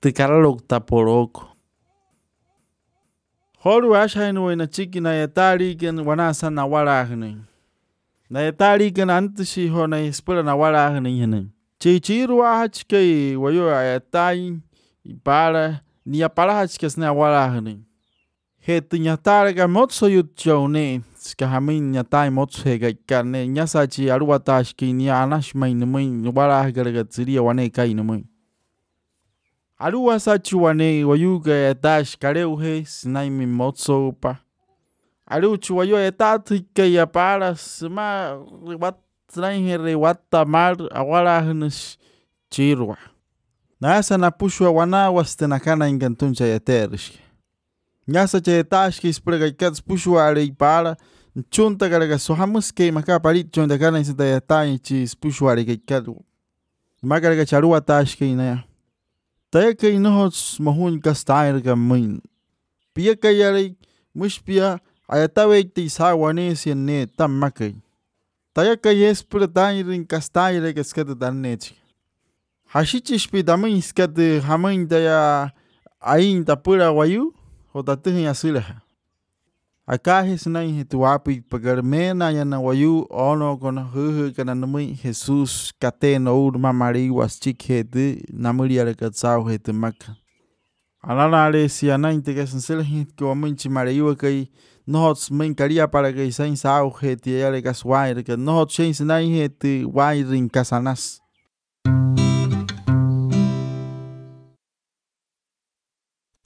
Tikaralok taporoko. Horu ashainu na chiki na yatari ken wanasa na warahne. Na yatari ken antishi ho na ispura na warahne hene. Chichiru ahachke wayo ayatai para ni apara hachkes na warahne. Het nyatara ga motso yutjone skahamin nyatai motso hega kane nyasachi aruatashki ni anashmai numuin warah garga tsiria wane kai numuin. Arua sachuane wayuga etash kareuhe sinaimi motso pa. Aru chuayo etatike ya para sma wat trainhere wata mar awarahnes chirwa. Nasa na pushwa wana wastenakana ingantuncha yaterish. Nyasa che etash ki sprega kats pushwa are para chunta garaga sohamuske maka parit chunta kana isita yatai chi pushwa are kadu. Magaraga charua tashke na. Taya kay nohots mahun kastair ka min. Pia kayari mushpia ayatawe ti sawane sian ne tamakay. Taya kayes pura tairin kastair ka skata danech. Hashichishpi damin skata hamain taya ain tapura wayu o tatuhin asilaha. Akahis na hituapi pagarmena yana wayu ono kono huhu kana numi Jesus kateno urma mari was chikhete namuria ka tsau hete maka. Alala si ana integrasan selhit ko minchi mariwa kai nohots min karia para kai sain sau hete yale ka swair ka nohots chains na hete wairin kasanas.